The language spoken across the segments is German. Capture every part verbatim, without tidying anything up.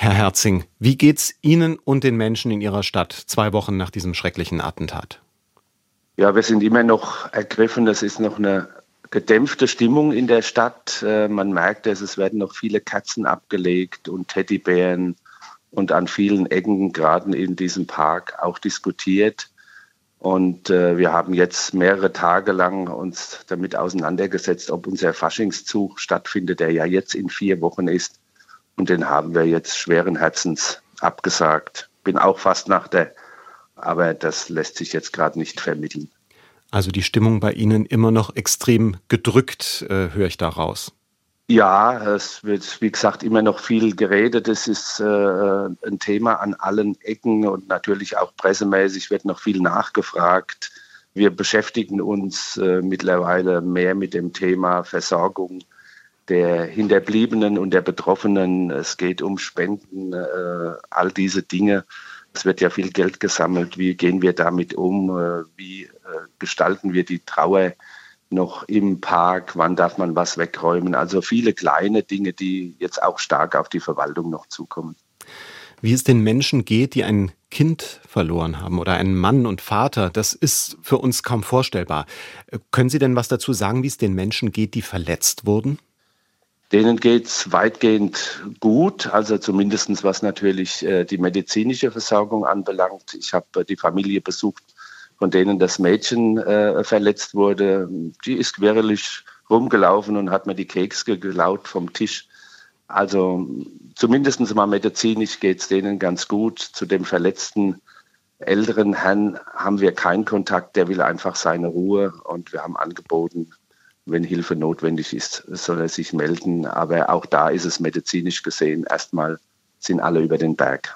Herr Herzing, wie geht's Ihnen und den Menschen in Ihrer Stadt zwei Wochen nach diesem schrecklichen Attentat? Ja, wir sind immer noch ergriffen. Es ist noch eine gedämpfte Stimmung in der Stadt. Äh, man merkt es, es werden noch viele Kerzen abgelegt und Teddybären und an vielen Ecken, gerade in diesem Park, auch diskutiert. Und äh, wir haben jetzt mehrere Tage lang uns damit auseinandergesetzt, ob unser Faschingszug stattfindet, der ja jetzt in vier Wochen ist. Und den haben wir jetzt schweren Herzens abgesagt. Bin auch fast nach der, aber das lässt sich jetzt gerade nicht vermitteln. Also die Stimmung bei Ihnen immer noch extrem gedrückt, äh, höre ich da raus. Ja, es wird, wie gesagt, immer noch viel geredet. Es ist äh, ein Thema an allen Ecken und natürlich auch pressemäßig wird noch viel nachgefragt. Wir beschäftigen uns äh, mittlerweile mehr mit dem Thema Versorgung der Hinterbliebenen und der Betroffenen. Es geht um Spenden, äh, all diese Dinge. Es wird ja viel Geld gesammelt. Wie gehen wir damit um? Äh, wie äh, gestalten wir die Trauer noch im Park? Wann darf man was wegräumen? Also viele kleine Dinge, die jetzt auch stark auf die Verwaltung noch zukommen. Wie es den Menschen geht, die ein Kind verloren haben oder einen Mann und Vater, das ist für uns kaum vorstellbar. Können Sie denn was dazu sagen, wie es den Menschen geht, die verletzt wurden? Denen geht es weitgehend gut, also zumindest was natürlich äh, die medizinische Versorgung anbelangt. Ich habe äh, die Familie besucht, von denen das Mädchen äh, verletzt wurde. Die ist quirlig rumgelaufen und hat mir die Kekse geklaut vom Tisch. Also zumindest mal medizinisch geht es denen ganz gut. Zu dem verletzten älteren Herrn haben wir keinen Kontakt, der will einfach seine Ruhe und wir haben angeboten, wenn Hilfe notwendig ist, soll er sich melden. Aber auch da ist es medizinisch gesehen, erstmal sind alle über den Berg.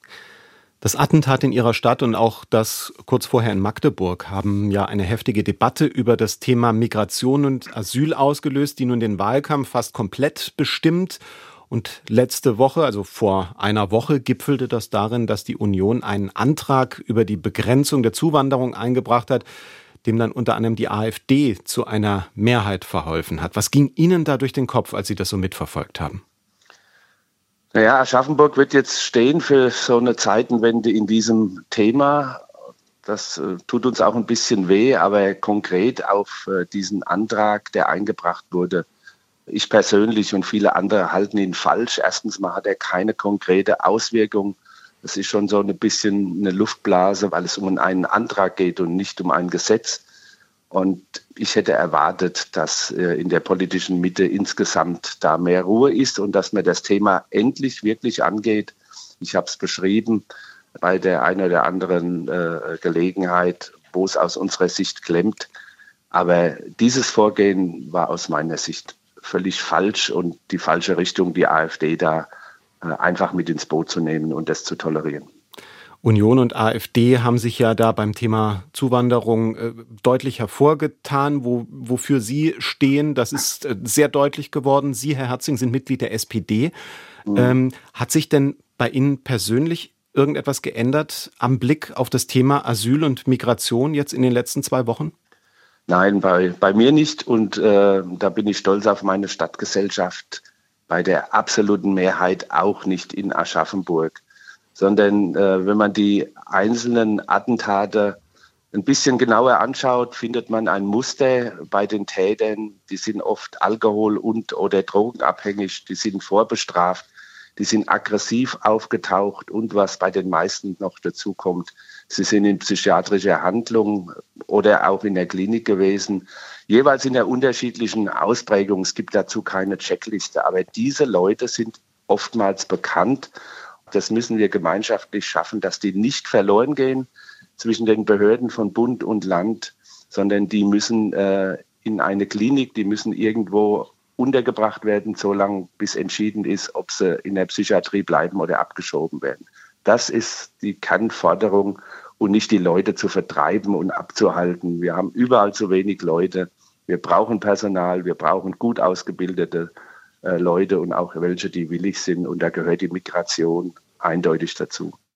Das Attentat in Ihrer Stadt und auch das kurz vorher in Magdeburg haben ja eine heftige Debatte über das Thema Migration und Asyl ausgelöst, die nun den Wahlkampf fast komplett bestimmt. Und letzte Woche, also vor einer Woche, gipfelte das darin, dass die Union einen Antrag über die Begrenzung der Zuwanderung eingebracht hat, dem dann unter anderem die AfD zu einer Mehrheit verholfen hat. Was ging Ihnen da durch den Kopf, als Sie das so mitverfolgt haben? Naja, Aschaffenburg wird jetzt stehen für so eine Zeitenwende in diesem Thema. Das äh, tut uns auch ein bisschen weh, aber konkret auf äh, diesen Antrag, der eingebracht wurde, ich persönlich und viele andere halten ihn falsch. Erstens mal hat er keine konkrete Auswirkung. Das ist schon so ein bisschen eine Luftblase, weil es um einen Antrag geht und nicht um ein Gesetz. Und ich hätte erwartet, dass in der politischen Mitte insgesamt da mehr Ruhe ist und dass man das Thema endlich wirklich angeht. Ich habe es beschrieben bei der einen oder anderen äh, Gelegenheit, wo es aus unserer Sicht klemmt. Aber dieses Vorgehen war aus meiner Sicht völlig falsch und die falsche Richtung, die AfD da einfach mit ins Boot zu nehmen und das zu tolerieren. Union und AfD haben sich ja da beim Thema Zuwanderung äh, deutlich hervorgetan, wo, wofür Sie stehen. Das ist äh, sehr deutlich geworden. Sie, Herr Herzing, sind Mitglied der S P D. Mhm. Ähm, hat sich denn bei Ihnen persönlich irgendetwas geändert am Blick auf das Thema Asyl und Migration jetzt in den letzten zwei Wochen? Nein, bei, bei mir nicht. Und äh, da bin ich stolz auf meine Stadtgesellschaft. Bei der absoluten Mehrheit auch nicht in Aschaffenburg, sondern äh, wenn man die einzelnen Attentate ein bisschen genauer anschaut, findet man ein Muster bei den Tätern. Die sind oft alkohol- und oder drogenabhängig, die sind vorbestraft, die sind aggressiv aufgetaucht und was bei den meisten noch dazu kommt, sie sind in psychiatrischer Handlung oder auch in der Klinik gewesen, jeweils in der unterschiedlichen Ausprägung. Es gibt dazu keine Checkliste, aber diese Leute sind oftmals bekannt. Das müssen wir gemeinschaftlich schaffen, dass die nicht verloren gehen zwischen den Behörden von Bund und Land, sondern die müssen äh, in eine Klinik, die müssen irgendwo untergebracht werden, solange bis entschieden ist, ob sie in der Psychiatrie bleiben oder abgeschoben werden. Das ist die Kernforderung und nicht die Leute zu vertreiben und abzuhalten. Wir haben überall zu wenig Leute. Wir brauchen Personal, wir brauchen gut ausgebildete äh, Leute und auch welche, die willig sind. Und da gehört die Migration eindeutig dazu.